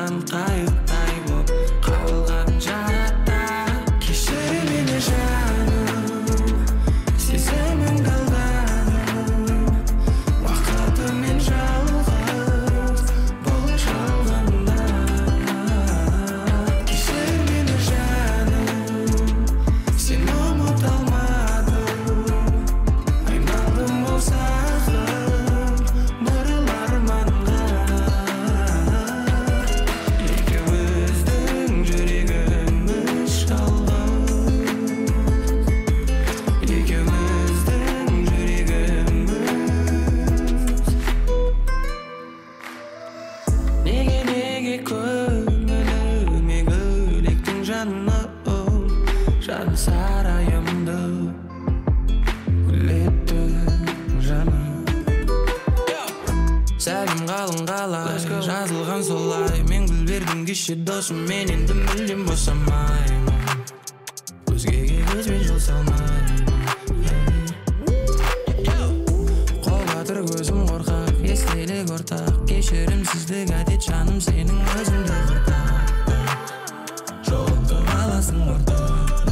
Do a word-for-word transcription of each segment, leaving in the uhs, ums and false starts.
Аяғынан қайықтай боп қалған жарата. Кешір мені жаным, сезіміңді алданып, уақытымен жалғыз бұл жалғанда. Кешір мені жаным, сені ұмыта алмадым, айналдым ол сағым нұрлы арманға. Екеуміздің жүрегіміз жалғыз, екеуміздің жүрегіміз. Неге неге көңіліме гүлектің жаным, жан сарайымды гүлеттің жаным. Сәлем қалың қалай, жазылған солай. Мен гүл бердім кеше досым, мен енді мүлдем босамаймын, өзгеге көзбен жол салмаймын. Қол батыр көзім қорқақ, естелік ортақ, кешірімсіздік әдет жаным, сенің өзіңді құртақ. Жолымды аласың ортақ,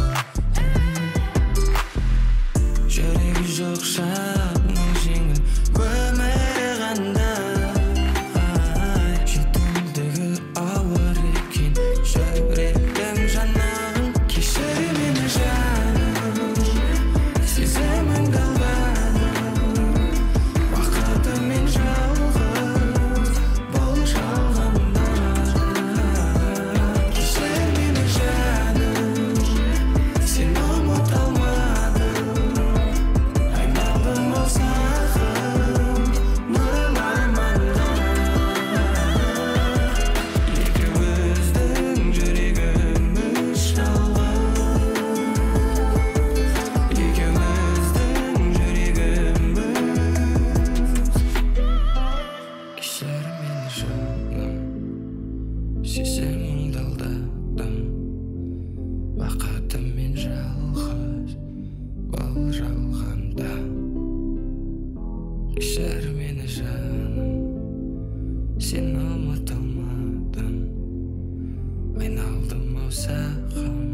жүрегі жоқ жанның жеңіл өмірі қандай. Жетімдігі ауыр екен жүрегім жаным. Кешір мені жаным, сезіміңді алданып, уақытымен жалғыз бұл жалғанда. Кешір мені жаным, сені ұмыта алмадым, айналдым ол сағым нұрлы арманға. Екеуміздің жүрегіміз жалғыз, екеуміздің жүрегіміз. Кешір мені жаным, сезіміңді алдадым, уақытымен жалғыз бұл жалғанда. Кешір мені жаным, сені ұмыта алмадым, айналдым ау саған